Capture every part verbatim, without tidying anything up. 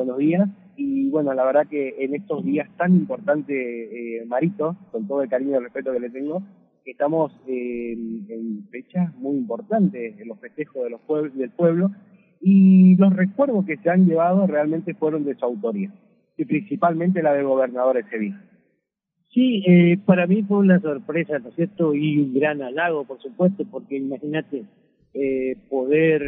buenos días. Y bueno, la verdad que en estos días tan importantes, eh, Marito, con todo el cariño y el respeto que le tengo, estamos eh, en, en fechas muy importantes, en los festejos de los pueblos, del pueblo, y los recuerdos que se han llevado realmente fueron de su autoría, y principalmente la del gobernador de Sevilla. Sí, eh, para mí fue una sorpresa, ¿no es cierto? Y un gran halago, por supuesto, porque imagínate eh, poder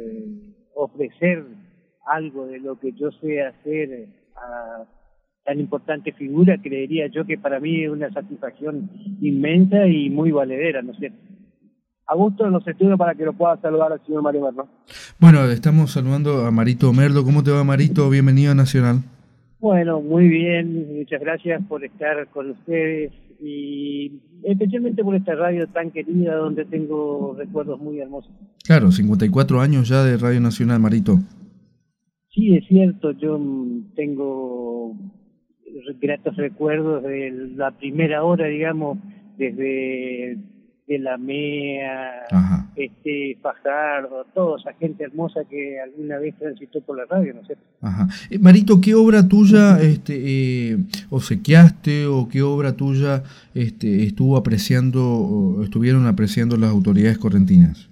ofrecer algo de lo que yo sé hacer a tan importante figura, creería yo que para mí es una satisfacción inmensa y muy valedera, ¿no es cierto? A gusto en los estudios para que lo pueda saludar al señor Mario Merlo. Bueno, estamos saludando a Marito Merlo. ¿Cómo te va, Marito? Bienvenido a Nacional. Bueno, muy bien, muchas gracias por estar con ustedes y especialmente por esta radio tan querida donde tengo recuerdos muy hermosos. Claro, cincuenta y cuatro años ya de Radio Nacional, Marito. Sí, es cierto, yo tengo gratos recuerdos de la primera hora, digamos, desde de la M E A, Ajá. este Fajardo, toda esa gente hermosa que alguna vez transitó por la radio, ¿no es cierto? Ajá. Eh, Marito, ¿qué obra tuya este, eh, obsequiaste o qué obra tuya este, estuvo apreciando o estuvieron apreciando las autoridades correntinas?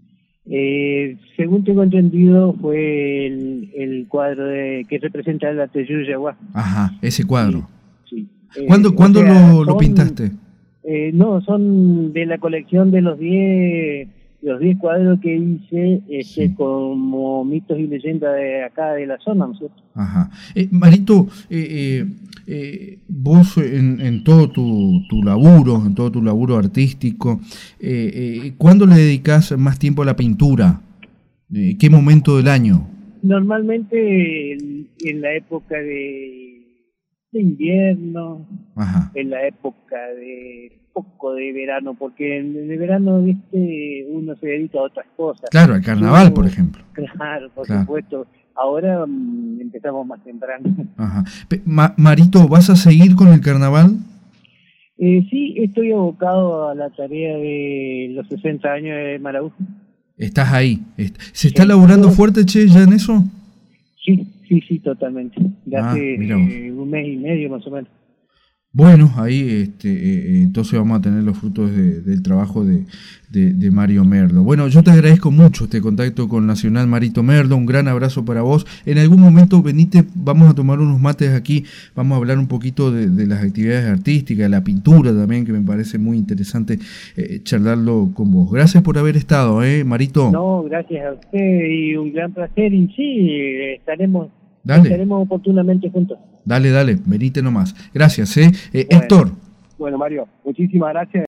Eh, según tengo entendido, fue el, el cuadro de, que representa la Teyuyaguá. Ajá, ese cuadro. Sí. sí. ¿Cuándo, eh, ¿cuándo sea, lo, son, lo pintaste? Eh, no, son de la colección de los diez los diez cuadros que hice este, sí. como mitos y leyendas de acá de la zona, ¿no es cierto? Ajá. Eh, Marito, eh, eh, eh, vos en, en todo tu, tu laburo, en todo tu laburo artístico, eh, eh, ¿cuándo le dedicás más tiempo a la pintura? Eh, ¿Qué momento del año? Normalmente en, en la época de, de invierno, Ajá. en la época de poco de verano, porque en el verano, viste, uno se dedica a otras cosas. Claro, al carnaval, Yo, por ejemplo. Claro, por claro. supuesto. Ahora um, empezamos más temprano. Ajá. Ma Marito, ¿vas a seguir con el carnaval? Eh, sí, estoy abocado a la tarea de los sesenta años de Maraú. ¿Estás ahí? ¿Se está laburando fuerte, che, ya en eso? Sí, sí, sí, totalmente. Ya ah, hace eh, un mes y medio más o menos. Bueno, ahí este, eh, entonces vamos a tener los frutos de, del trabajo de, de, de Mario Merlo. Bueno, yo te agradezco mucho este contacto con Nacional, Marito Merlo, un gran abrazo para vos. En algún momento venite, vamos a tomar unos mates aquí, vamos a hablar un poquito de, de las actividades artísticas, la pintura también, que me parece muy interesante eh, charlarlo con vos. Gracias por haber estado, ¿eh, Marito? No, gracias a usted y un gran placer, y sí, estaremos, Dale. estaremos oportunamente juntos. Dale, dale, venite nomás. Gracias, ¿eh? eh bueno, Héctor. Bueno, Mario, muchísimas gracias.